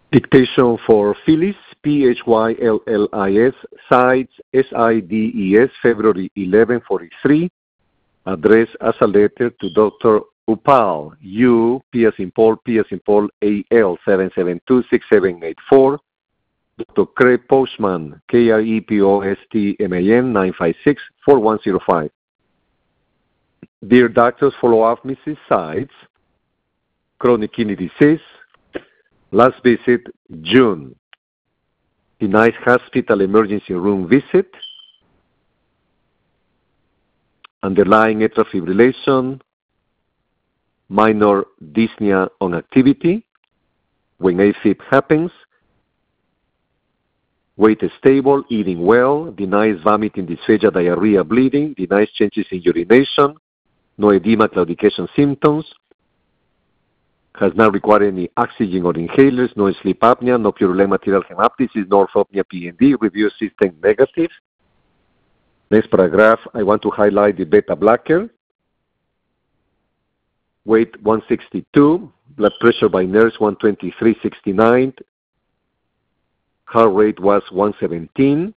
Dictation for Phyllis, Phyllis, sides, SIDES, February 11, 43, addressed as a letter to Dr. Upal, U, P as in Paul, AL, 7726784, Dr. Craig Postman, KREPOSTMAN, 956-4105. Dear doctors, follow up Mrs. Sides, chronic kidney disease, last visit, June. Denies hospital emergency room visit. Underlying atrial fibrillation. Minor dyspnea on activity. When AFib happens. Weight is stable, eating well. Denies vomiting, dysphagia, diarrhea, bleeding. Denies changes in urination. No edema, claudication symptoms. Has not required any oxygen or inhalers, no sleep apnea, no purulent material hemoptysis, no orthopnea PND, review system negative. Next paragraph, I want to highlight the beta blocker. Weight 162, blood pressure by nurse 123/69, heart rate was 117,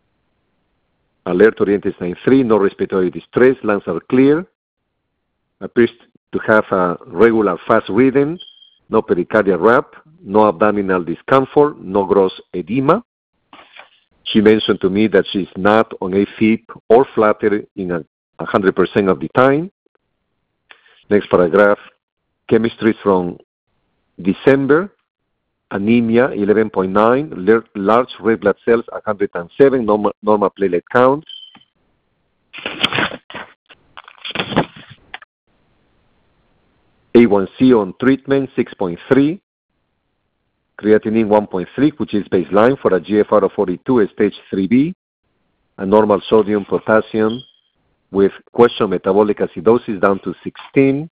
alert oriented sign 3, no respiratory distress, lungs are clear, appears to have a regular fast rhythm, no pericardial rap, no abdominal discomfort, no gross edema. She mentioned to me that she's not on AFib or flutter in 100% of the time. Next paragraph, chemistry from December, anemia 11.9, large red blood cells 107, normal platelet count. A1C on treatment, 6.3. Creatinine, 1.3, which is baseline for a GFR of 42, stage 3B. A normal sodium, potassium, with question metabolic acidosis down to 16.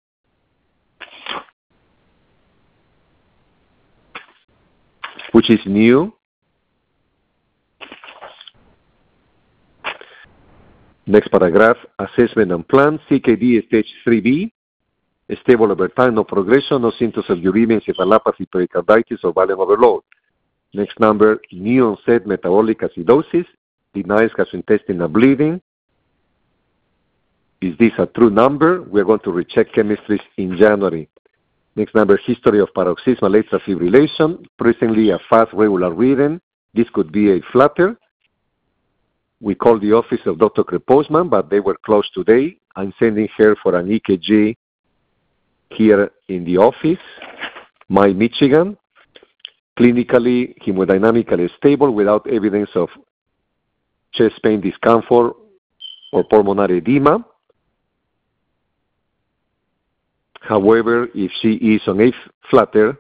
Which is new. Next paragraph, assessment and plan, CKD, stage 3B. Stable over time, no progression, no symptoms of uremia, encephalopathy, pericarditis, or volume overload. Next number, new onset metabolic acidosis, denies gastrointestinal bleeding. Is this a true number? We're going to recheck chemistries in January. Next number, history of paroxysmal atrial fibrillation, presently a fast regular rhythm. This could be a flutter. We called the office of Dr. Krepozman, but they were closed today. I'm sending her for an EKG here in the office, Michigan, clinically, hemodynamically stable without evidence of chest pain, discomfort, or pulmonary edema. However, if she is on a flutter,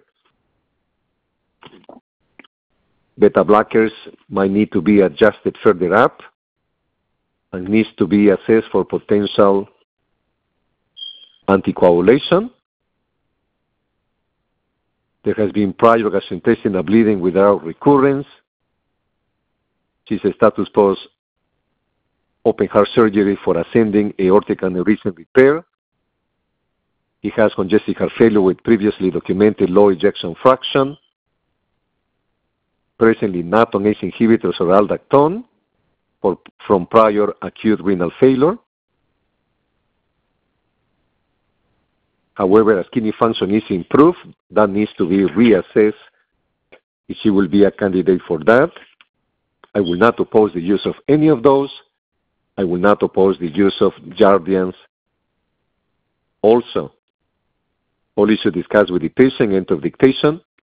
beta blockers might need to be adjusted further up and needs to be assessed for potential anticoagulation. There has been prior gastrointestinal bleeding without recurrence. She's a status post open heart surgery for ascending aortic aneurysm repair. He has congestive heart failure with previously documented low ejection fraction. Presently not on ACE inhibitors or aldactone from prior acute renal failure. However, as kidney function is improved, that needs to be reassessed if she will be a candidate for that. I will not oppose the use of any of those. I will not oppose the use of Jardiance also. All issues discussed with the patient, end of dictation.